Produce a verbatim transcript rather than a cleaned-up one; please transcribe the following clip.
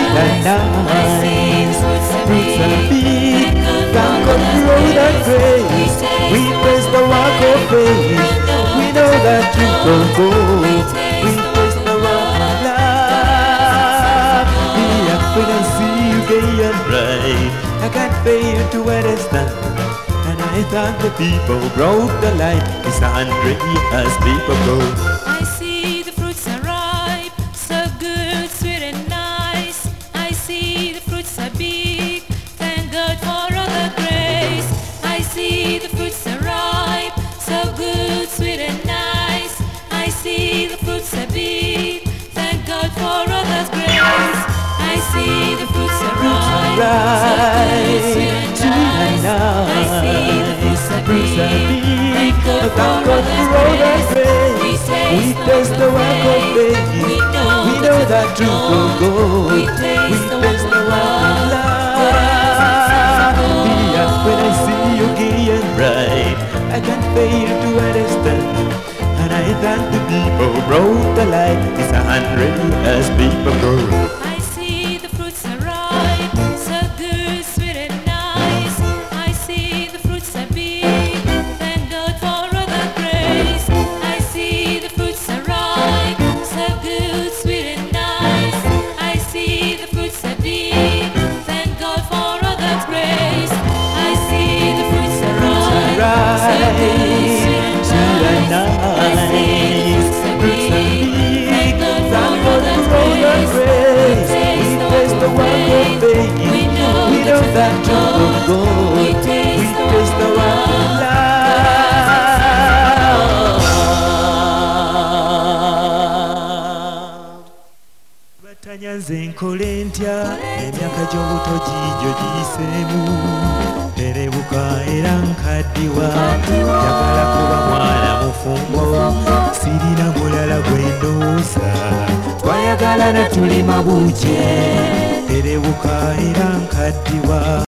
and nice. Fruits are big, thank God grow that grace. We praise the work of faith, we know that truth will go. We praise the work of love. Yeah, when I see you gay and bright, I can't fail to understand. And I thank the people who broke the light. It's a hundred years people go. I see the fruits are ripe, so good, sweet and nice. I see the fruits are big, thank God for all the grace. I see the fruits are ripe, so good, sweet and nice. I see the fruits are big, thank God for all the grace. I see the fruits are ripe, so good, sweet and nice. I see the fruits are big, thank God for all the grace. We taste the work of faith, we know that truth will go. We taste the work of love. Yeah, when I see you gay and bright, I can't fail to understand. And I thank the people who brought the light. It's a hundred years people go. I see the fruits are ripe, so good, sweet and nice. I see the fruits are big, thank God for all the grace. I see the fruits are ripe, so good, sweet and nice. I see the fruits are big, thank God for all the grace. I see the fruits are ripe, so good, sweet and nice. I see the fruits are big, thank God for all the grace. The work of faith, we know, we know that truth will go. We taste the work of love. Batanyaze nkole ntya emyaka gy'obuto gijjo giyiseemu. Erebuka era nkaddiwa, njagala kuba mwana mufumbo. Sirina mulala gwe ndowooza, twayagalana tuli mabuukye. Erebuka era nkaddiwa.